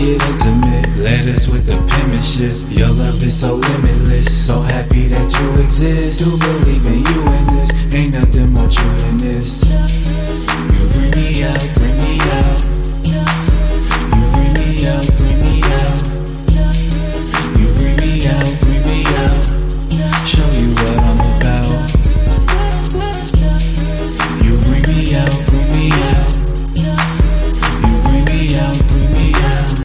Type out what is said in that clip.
get intimate. Letters with the penmanship. Your love is so limitless. So happy that you exist. Do believe in you